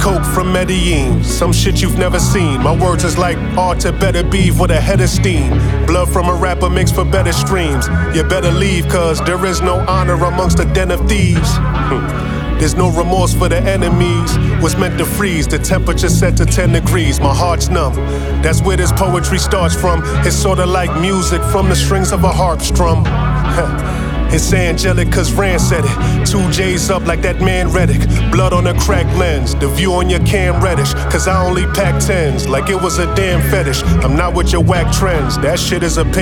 coke from Medellin, some shit you've never seen. My words is like art to better beef with a head of steam. Blood from a rapper makes for better streams. You better leave, cause there is no honor amongst the den of thieves. There's no remorse for the enemies. Was meant to freeze, the temperature set to 10 degrees. My heart's numb, that's where this poetry starts from. It's sorta like music from the strings of a harp strum. It's angelic cause Rand said it. 2 J's up like that man Reddick. Blood on a cracked lens, the view on your cam reddish. Cause I only pack 10s like it was a damn fetish. I'm not with your whack trends, that shit is a